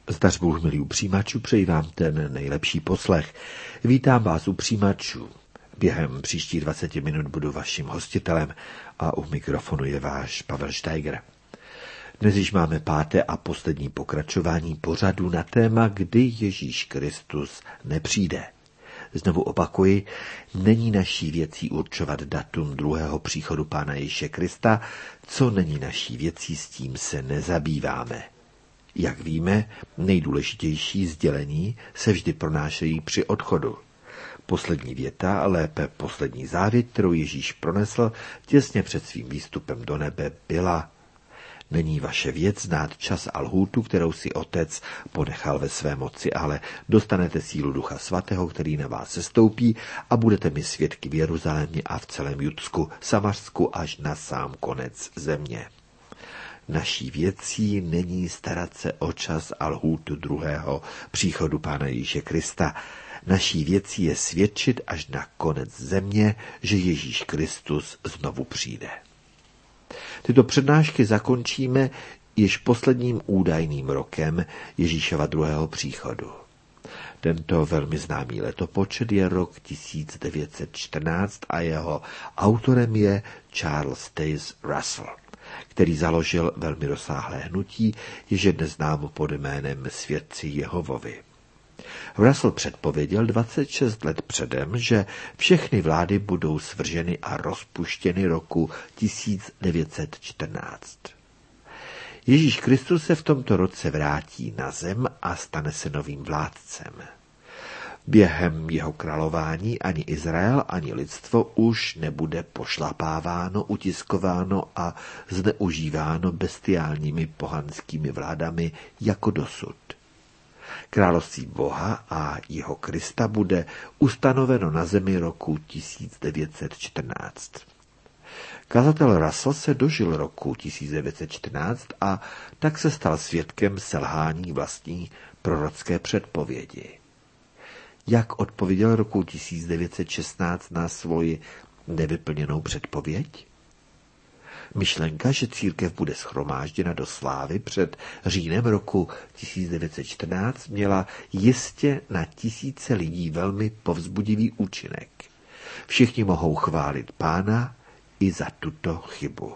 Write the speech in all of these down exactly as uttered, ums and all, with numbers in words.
Zdař Bůh, milí u přijímačů, přeji vám ten nejlepší poslech. Vítám vás u přijímačů. Během příštích dvaceti minut budu vaším hostitelem a u mikrofonu je váš Pavel Steiger. Dnes již máme páté a poslední pokračování pořadu na téma, kdy Ježíš Kristus nepřijde. Znovu opakuji, není naší věcí určovat datum druhého příchodu Pána Ježíše Krista, co není naší věcí, s tím se nezabýváme. Jak víme, nejdůležitější sdělení se vždy pronášejí při odchodu. Poslední věta, lépe poslední závěť, kterou Ježíš pronesl těsně před svým výstupem do nebe, byla: Není vaše věc znát čas a lhůtu, kterou si Otec ponechal ve své moci, ale dostanete sílu Ducha Svatého, který na vás sestoupí a budete mi svědky v Jeruzalémě a v celém Judsku, Samařsku až na sám konec země. Naší věcí není starat se o čas a lhůtu druhého příchodu Pána Ježíše Krista. Naší věcí je svědčit až na konec země, že Ježíš Kristus znovu přijde. Tyto přednášky zakončíme již posledním údajným rokem Ježíšova druhého příchodu. Tento velmi známý letopočet je rok tisíc devět set čtrnáct a jeho autorem je Charles Taze Russell, který založil velmi rozsáhlé hnutí, jež je dnes známo pod jménem Svědci Jehovovi. Russell předpověděl dvacet šest let předem, že všechny vlády budou svrženy a rozpuštěny roku tisíc devět set čtrnáct. Ježíš Kristus se v tomto roce vrátí na zem a stane se novým vládcem. Během jeho králování ani Izrael, ani lidstvo už nebude pošlapáváno, utiskováno a zneužíváno bestiálními pohanskými vládami jako dosud. Království Boha a jeho Krista bude ustanoveno na zemi roku tisíc devět set čtrnáct. Kazatel Russell se dožil roku tisíc devět set čtrnáct a tak se stal svědkem selhání vlastní prorocké předpovědi. Jak odpověděl roku tisíc devět set šestnáct na svoji nevyplněnou předpověď? Myšlenka, že církev bude shromážděna do slávy před říjnem roku tisíc devět set čtrnáct, měla jistě na tisíce lidí velmi povzbudivý účinek. Všichni mohou chválit Pána i za tuto chybu.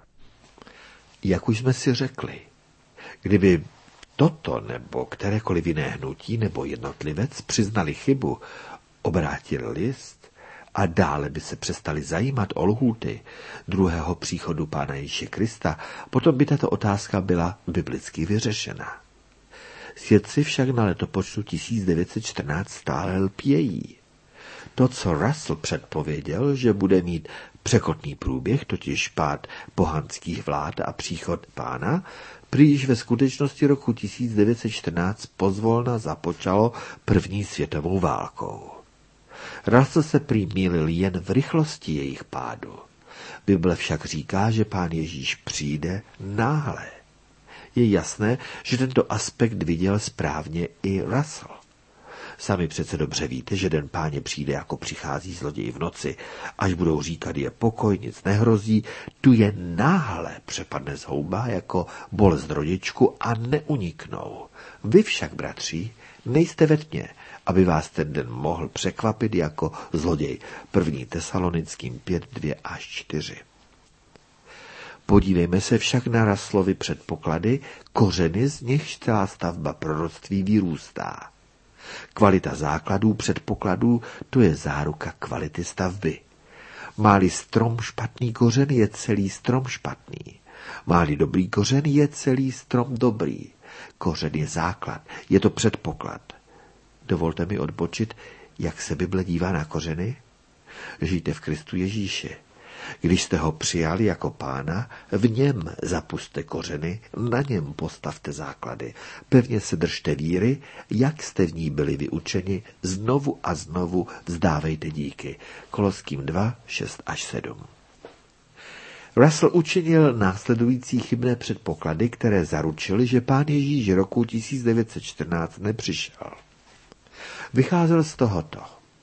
Jak už jsme si řekli, kdyby toto nebo kterékoliv jiné hnutí nebo jednotlivec přiznali chybu, obrátili list a dále by se přestali zajímat o lhůty druhého příchodu Pána Ježíše Krista, potom by tato otázka byla biblicky vyřešena. Svědci však na letopočtu tisíc devět set čtrnáct stále lpějí. To, co Russell předpověděl, že bude mít překotný průběh, totiž pád pohanských vlád a příchod Pána, prý ve skutečnosti roku tisíc devět set čtrnáct pozvolna započalo první světovou válkou. Russell se prý mýlil jen v rychlosti jejich pádu. Bible však říká, že Pán Ježíš přijde náhle. Je jasné, že tento aspekt viděl správně i Russell. Sami přece dobře víte, že den Páně přijde, jako přichází zloděj v noci. Až budou říkat, je pokoj, nic nehrozí, tu je náhle přepadne zhouba jako bolest rodičku a neuniknou. Vy však, bratři, nejste ve tmě, aby vás ten den mohl překvapit jako zloděj. První Tesalonickým pět, dvě až čtyři. Podívejme se však na Russellovy předpoklady, kořeny, z nichž celá stavba proroctví vyrůstá. Kvalita základů, předpokladů, to je záruka kvality stavby. Má-li strom špatný kořen, je celý strom špatný. Má-li dobrý kořen, je celý strom dobrý. Kořen je základ, je to předpoklad. Dovolte mi odbočit, jak se Bible dívá na kořeny. Žijte v Kristu Ježíši. Když jste ho přijali jako Pána, v něm zapuste kořeny, na něm postavte základy. Pevně se držte víry, jak jste v ní byli vyučeni, znovu a znovu vzdávejte díky. Koloským dva, šest až sedm. Russell učinil následující chybné předpoklady, které zaručily, že Pán Ježíš roku tisíc devět set čtrnáct nepřišel. Vycházel z tohoto.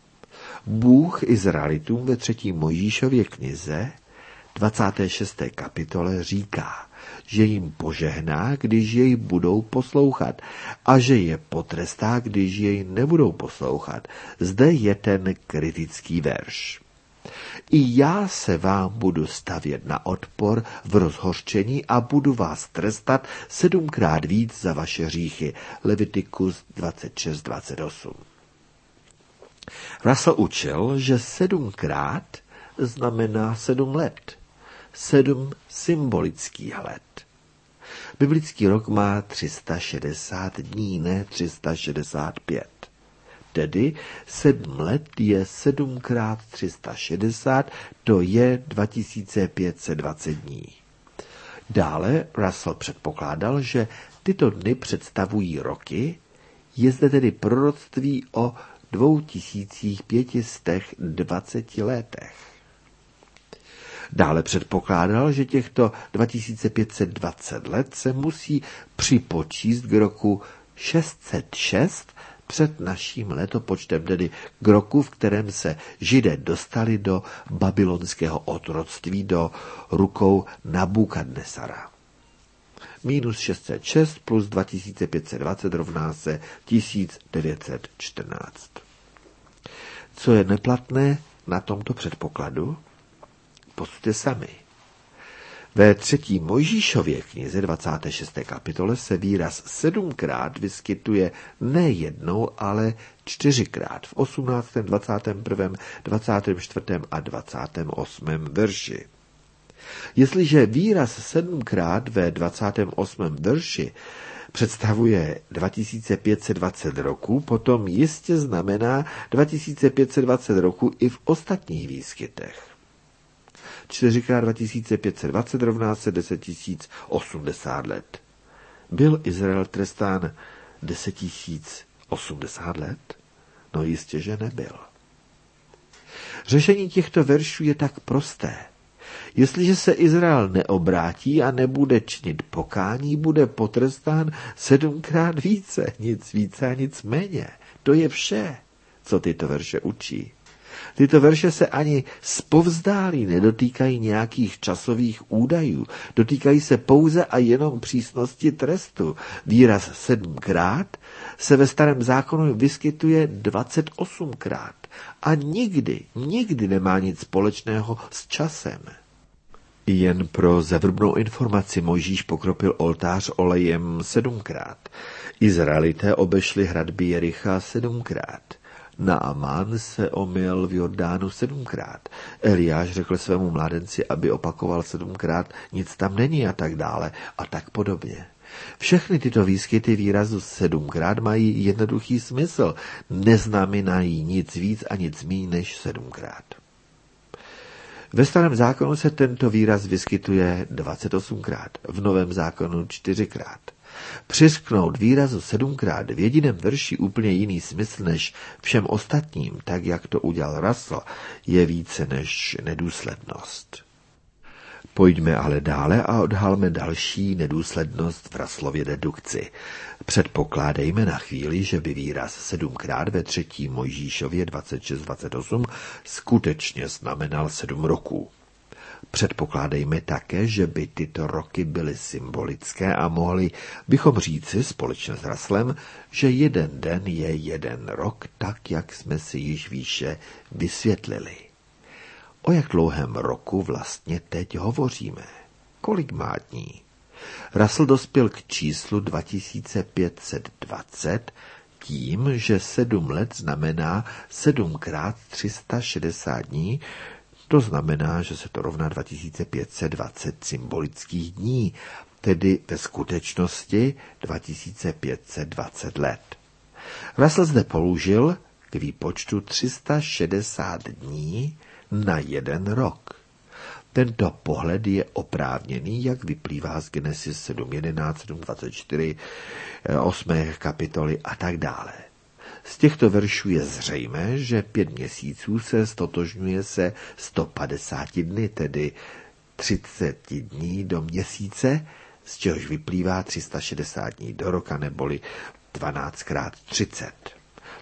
Bůh Izraelitům ve třetí Mojžíšově knize dvacáté šesté kapitole říká, že jim požehná, když jej budou poslouchat, a že je potrestá, když jej nebudou poslouchat. Zde je ten kritický verš. I já se vám budu stavět na odpor v rozhořčení a budu vás trestat sedmkrát víc za vaše hříchy. Levitikus dvacet šest dvacet osm. Russell učil, že sedmkrát znamená sedm let. Sedm symbolických let. Biblický rok má tři sta šedesát dní, ne tři sta šedesát pět. Tedy sedm let je sedm krát tři sta šedesát, to je dva tisíce pět set dvacet dní. Dále Russell předpokládal, že tyto dny představují roky, je zde tedy proroctví o dvou tisících pěti stech dvaceti letech. Dále předpokládal, že těchto dva tisíce pět set dvacet let se musí připočíst k roku šest set šest před naším letopočtem, tedy k roku, v kterém se Židé dostali do babylonského otroctví do rukou Nabukadnesara. Minus šest set šest plus dva tisíce pět set dvacet rovná se tisíc devět set čtrnáct. Co je neplatné na tomto předpokladu? Posuďte sami. Ve třetí Mojžíšově knize dvacáté šesté kapitole se výraz sedmkrát vyskytuje ne jednou, ale čtyřikrát v osmnáctém, dvacátém prvním, dvacátém čtvrtém a dvacátém osmém verši. Jestliže výraz sedmkrát ve dvacátém osmém verši představuje dva tisíce pět set dvacet roků, potom jistě znamená dva tisíce pět set dvacet roků i v ostatních výskytech. čtyři krát dva tisíce pět set dvacet rovná se deset tisíc osmdesát let. Byl Izrael trestán deset tisíc osmdesát let? No jistě, že nebyl. Řešení těchto veršů je tak prosté. Jestliže se Izrael neobrátí a nebude činit pokání, bude potrestán sedmkrát více, nic více a nic méně. To je vše, co tyto verše učí. Tyto verše se ani zpovzdálí nedotýkají nějakých časových údajů, dotýkají se pouze a jenom přísnosti trestu. Výraz sedmkrát se ve Starém zákonu vyskytuje dvacet osmkrát a nikdy, nikdy nemá nic společného s časem. Jen pro zevrubnou informaci Mojžíš pokropil oltář olejem sedmkrát. Izraelité obešli hradby Jericha sedmkrát. Naamán se omyl v Jordánu sedmkrát. Eliáš řekl svému mládenci, aby opakoval sedmkrát, nic tam není a tak dále a tak podobně. Všechny tyto výskyty výrazu sedmkrát mají jednoduchý smysl, neznamenají nic víc a nic míň než sedmkrát. Ve Starém zákonu se tento výraz vyskytuje dvacet osmkrát, v Novém zákonu čtyřikrát. Přiřknout výrazu sedmkrát v jediném verši úplně jiný smysl než všem ostatním, tak jak to udělal Russell, je více než nedůslednost. Pojďme ale dále a odhalme další nedůslednost v Russellově dedukci. Předpokládejme na chvíli, že by výraz sedmkrát ve třetí Mojžíšově dvacet šest dvacet osm skutečně znamenal sedm roků. Předpokládejme také, že by tyto roky byly symbolické a mohli bychom říci společně s Russellem, že jeden den je jeden rok, tak jak jsme si již výše vysvětlili. O jak dlouhém roku vlastně teď hovoříme? Kolik má dní? Russell dospěl k číslu dva tisíce pět set dvacet tím, že sedm let znamená sedm krát tři sta šedesát dní, to znamená, že se to rovná dva tisíce pět set dvacet symbolických dní, tedy ve skutečnosti dva tisíce pět set dvacet let. Russell zde použil k výpočtu tři sta šedesát dní na jeden rok. Tento pohled je oprávněný, jak vyplývá z Genesis sedm jedenáct, sedm dvacet čtyři, osmé kapitoly a tak dále. Z těchto veršů je zřejmé, že pět měsíců se stotožňuje se sto padesáti dny, tedy třicet dní do měsíce, z čehož vyplývá tři sta šedesát dní do roka, neboli dvanáct krát třicet.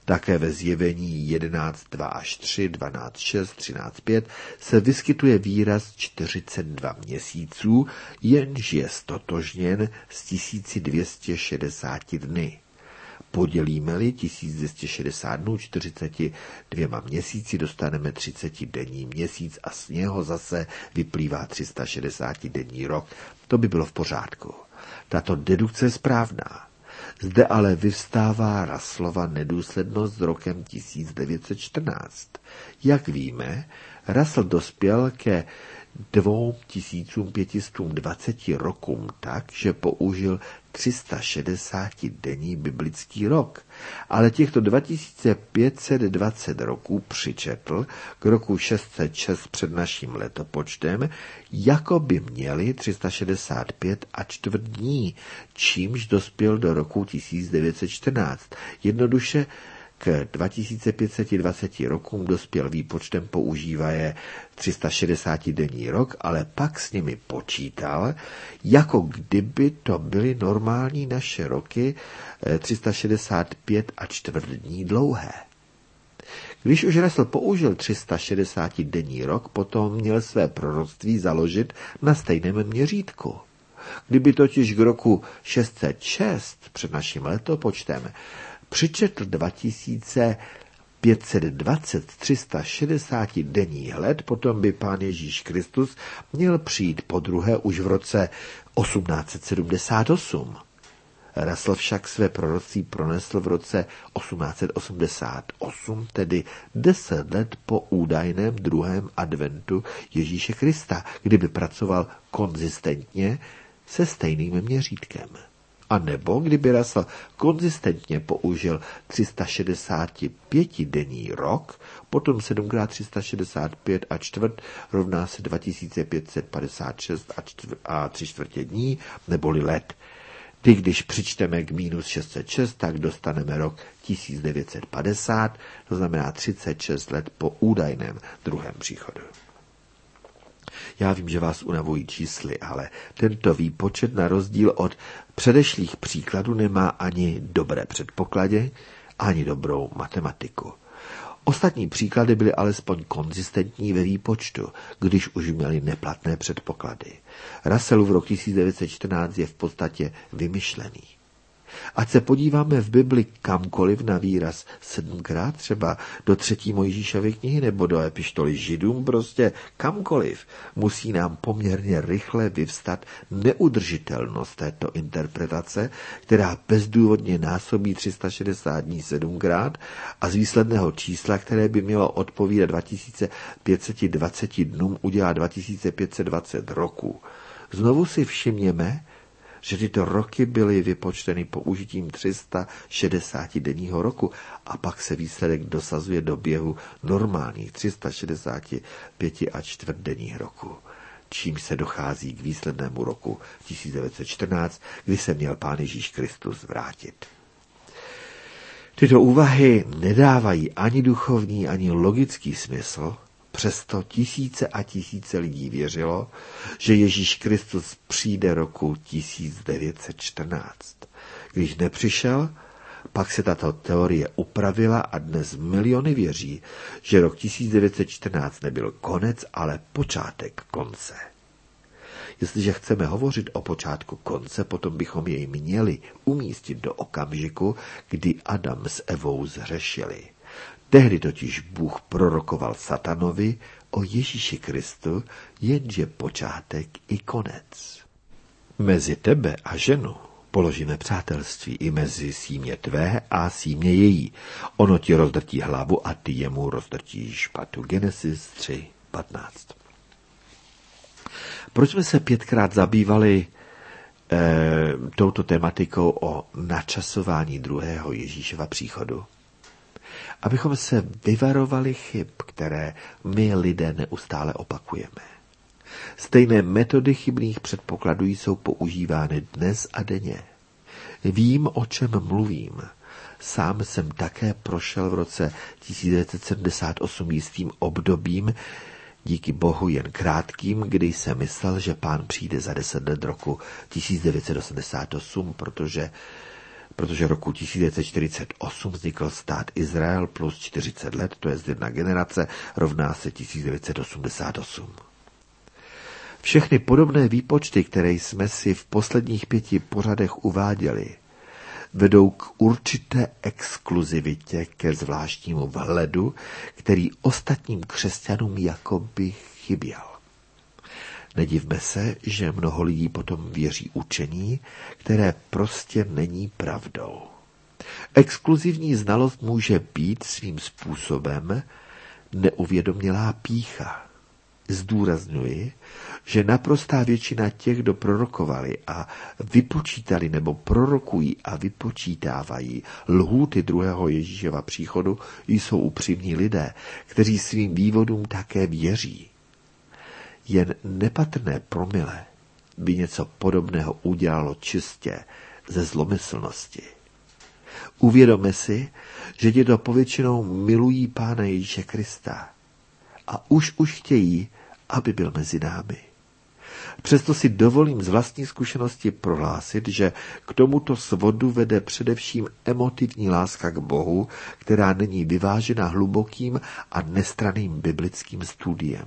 Také ve zjevení jedenáct dva až tři, dvanáct šest, třináct pět se vyskytuje výraz čtyřicet dva měsíců, jenž je stotožněn s tisíc dvě stě šedesáti dny. Podělíme-li tisíc dvě stě šedesát dnů čtyřiceti dvěma měsíci, dostaneme třicetidenní měsíc a z něho zase vyplývá tři sta šedesátidenní rok. To by bylo v pořádku. Tato dedukce je správná. Zde ale vyvstává Russellova nedůslednost s rokem tisíc devět set čtrnáct. Jak víme, Russell dospěl ke dvou tisícům pětistům dvaceti rokům tak, že použil tři sta šedesátidenní biblický rok, ale těchto dva tisíce pět set dvacet roků přičetl k roku šest set šest před naším letopočtem, jako by měli tři sta šedesát pět a čtvrt dní, čímž dospěl do roku tisíc devět set čtrnáct. Jednoduše k dva tisíce pět set dvaceti rokům dospěl výpočtem používaje tři sta šedesátidenní rok, ale pak s nimi počítal, jako kdyby to byly normální naše roky tři sta šedesát pět a čtvrt dní dlouhé. Když už Russell použil tři sta šedesátidenní rok, potom měl své proroctví založit na stejném měřítku. Kdyby totiž k roku šest set šest před naším letopočtem přičetl dva tisíce pět set dvacet tři sta šedesátidenních let, potom by Pán Ježíš Kristus měl přijít podruhé už v roce osmnáct set sedmdesát osm. Russell však své proroctví pronesl v roce osmnáct set osmdesát osm, tedy deset let po údajném druhém adventu Ježíše Krista, kdyby pracoval konzistentně se stejným měřítkem. A nebo kdyby Russell konzistentně použil tři sta šedesátipětidenní rok, potom sedm krát tři sta šedesát pět a čtvrt rovná se dva tisíce pět set padesát šest a, čtvr, a tři čtvrtě dní, neboli let. Ty, když přičteme k minus šest set šest, tak dostaneme rok tisíc devět set padesát, to znamená třicet šest let po údajném druhém příchodu. Já vím, že vás unavují čísly, ale tento výpočet na rozdíl od předešlých příkladů nemá ani dobré předpoklady, ani dobrou matematiku. Ostatní příklady byly alespoň konzistentní ve výpočtu, když už měli neplatné předpoklady. Russellův rok tisíc devět set čtrnáct je v podstatě vymyšlený. Ať se podíváme v Bibli kamkoliv na výraz sedmkrát, třeba do třetí Mojžíšovy knihy nebo do epištoly Židům, prostě kamkoliv, musí nám poměrně rychle vyvstat neudržitelnost této interpretace, která bezdůvodně násobí tři sta šedesát dní sedmkrát a z výsledného čísla, které by mělo odpovídat dva tisíce pět set dvacet dnům, udělá dva tisíce pět set dvacet roků. Znovu si všimněme, že tyto roky byly vypočteny použitím tři sta šedesátidenního roku a pak se výsledek dosazuje do běhu normálních tři sta šedesát pět a čtvrtdenních roku, čím se dochází k výslednému roku tisíc devět set čtrnáct, kdy se měl Pán Ježíš Kristus vrátit. Tyto úvahy nedávají ani duchovní, ani logický smysl, přesto tisíce a tisíce lidí věřilo, že Ježíš Kristus přijde roku tisíc devět set čtrnáct. Když nepřišel, pak se tato teorie upravila a dnes miliony věří, že rok tisíc devět set čtrnáct nebyl konec, ale počátek konce. Jestliže chceme hovořit o počátku konce, potom bychom jej měli umístit do okamžiku, kdy Adam s Evou zhřešili. Tehdy totiž Bůh prorokoval satanovi o Ježíši Kristu, jenže počátek i konec. Mezi tebe a ženu položíme přátelství i mezi símě tvé a símě její. Ono ti rozdrtí hlavu a ty jemu rozdrtíš patu. Genesis tři patnáct. Proč jsme se pětkrát zabývali e, touto tematikou o načasování druhého Ježíšova příchodu? Abychom se vyvarovali chyb, které my lidé neustále opakujeme. Stejné metody chybných předpokladů jsou používány dnes a denně. Vím, o čem mluvím. Sám jsem také prošel v roce tisíc devět set sedmdesát osm jistým obdobím, díky Bohu jen krátkým, kdy jsem myslel, že Pán přijde za deset let roku tisíc devět set osmdesát osm, protože protože roku tisíc devět set čtyřicet osm vznikl stát Izrael plus čtyřicet let, to je jedna generace, rovná se tisíc devět set osmdesát osm. Všechny podobné výpočty, které jsme si v posledních pěti pořadech uváděli, vedou k určité exkluzivitě, ke zvláštnímu vhledu, který ostatním křesťanům jakoby chyběl. Nedivme se, že mnoho lidí potom věří učení, které prostě není pravdou. Exkluzivní znalost může být svým způsobem neuvědomělá pýcha. Zdůrazňuji, že naprostá většina těch, kdo prorokovali a vypočítali nebo prorokují a vypočítávají lhůty druhého Ježíšova příchodu, jsou upřímní lidé, kteří svým vývodům také věří. Jen nepatrné promile by něco podobného udělalo čistě ze zlomyslnosti. Uvědomme si, že těto povětšinou milují Pána Ježíše Krista a už už chtějí, aby byl mezi námi. Přesto si dovolím z vlastní zkušenosti prohlásit, že k tomuto svodu vede především emotivní láska k Bohu, která není vyvážena hlubokým a nestranným biblickým studiem.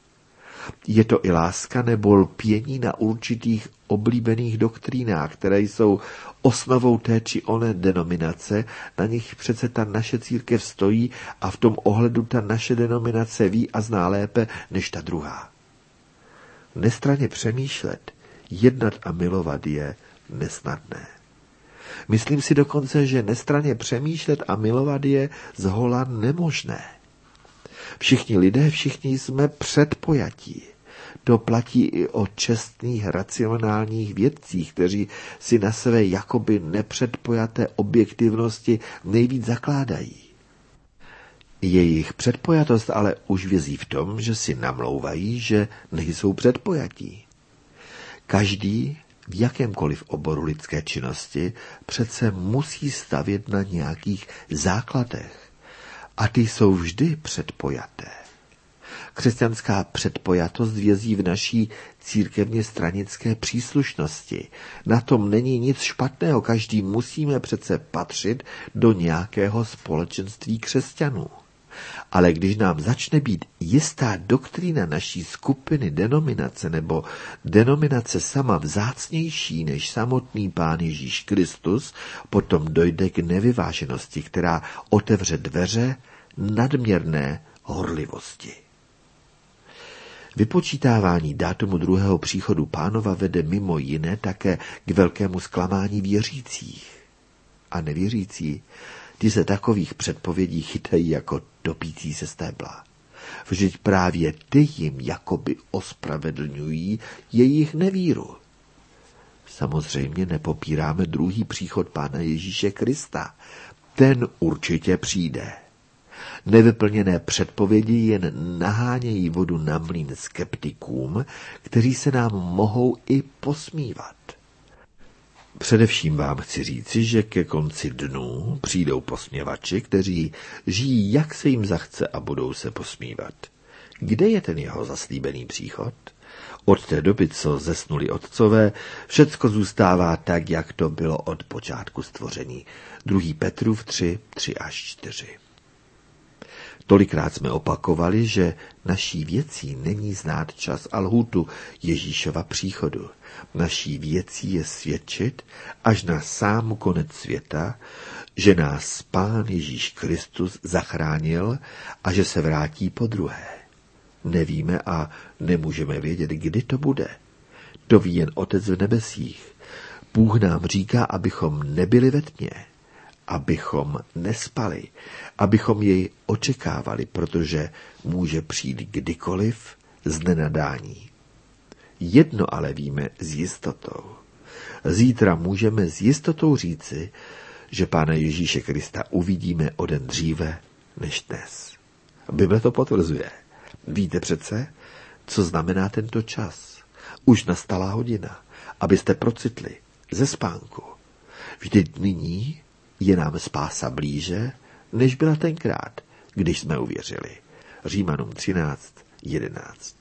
Je to i láska nebo lpění na určitých oblíbených doktrínách, které jsou osnovou té či oné denominace, na nich přece ta naše církev stojí a v tom ohledu ta naše denominace ví a zná lépe než ta druhá. Nestranně přemýšlet, jednat a milovat je nesnadné. Myslím si dokonce, že nestranně přemýšlet a milovat je zhola nemožné. Všichni lidé, všichni jsme předpojatí. To platí i o čestných racionálních vědcích, kteří si na své jakoby nepředpojaté objektivnosti nejvíc zakládají. Jejich předpojatost ale už vězí v tom, že si namlouvají, že nejsou předpojatí. Každý v jakémkoliv oboru lidské činnosti přece musí stavět na nějakých základech. A ty jsou vždy předpojaté. Křesťanská předpojatost vězí v naší církevně stranické příslušnosti. Na tom není nic špatného, každý musíme přece patřit do nějakého společenství křesťanů. Ale když nám začne být jistá doktrína naší skupiny, denominace nebo denominace sama vzácnější než samotný Pán Ježíš Kristus, potom dojde k nevyváženosti, která otevře dveře nadměrné horlivosti. Vypočítávání dátumu druhého příchodu Pánova vede mimo jiné také k velkému zklamání věřících. A nevěřící, ty se takových předpovědí chytají jako topící se stébla. Vždyť právě ty jim jakoby ospravedlňují jejich nevíru. Samozřejmě nepopíráme druhý příchod Pána Ježíše Krista. Ten určitě přijde. Nevyplněné předpovědi jen nahánějí vodu na mlýn skeptikům, kteří se nám mohou i posmívat. Především vám chci říci, že ke konci dnů přijdou posměvači, kteří žijí, jak se jim zachce a budou se posmívat. Kde je ten jeho zaslíbený příchod? Od té doby, co zesnuli otcové, všecko zůstává tak, jak to bylo od počátku stvoření. druhý Petrův tři, tři až čtyři. Tolikrát jsme opakovali, že naší věcí není znát čas a lhůtu Ježíšova příchodu. Naší věcí je svědčit až na sám konec světa, že nás Pán Ježíš Kristus zachránil a že se vrátí podruhé. Nevíme a nemůžeme vědět, kdy to bude. To ví jen Otec v nebesích. Bůh nám říká, abychom nebyli ve tmě, abychom nespali, abychom jej očekávali, protože může přijít kdykoliv z nenadání. Jedno ale víme s jistotou. Zítra můžeme s jistotou říci, že Pána Ježíše Krista uvidíme o den dříve než dnes. Bible to potvrzuje. Víte přece, co znamená tento čas? Už nastala hodina, abyste procitli ze spánku. Vždyť nyní je nám spása blíže, než byla tenkrát, když jsme uvěřili. Římanům třináct, jedenáct.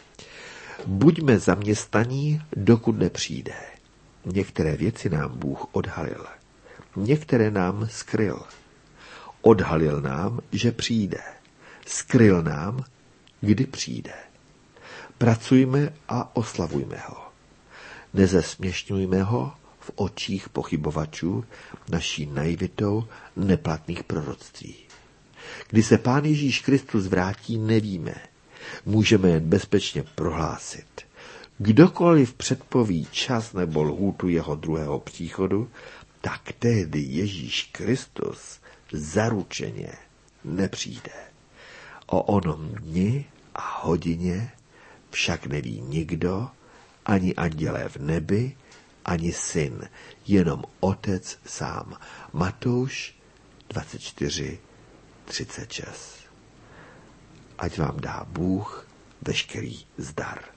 Buďme zaměstnaní, dokud nepřijde. Některé věci nám Bůh odhalil. některé nám skryl. Odhalil nám, že přijde. Skryl nám, kdy přijde. Pracujme a oslavujme ho. Nezesměšňujme ho v očích pochybovačů naší naivitou neplatných proroctví. Kdy se Pán Ježíš Kristus vrátí, nevíme. Můžeme jen bezpečně prohlásit. Kdokoliv předpoví čas nebo lhůtu jeho druhého příchodu, tak tehdy Ježíš Kristus zaručeně nepřijde. O onom dni a hodině však neví nikdo, ani andělé v nebi, ani syn, jenom Otec sám. Matouš dvacet čtyři třicet šest. Ať vám dá Bůh veškerý zdar.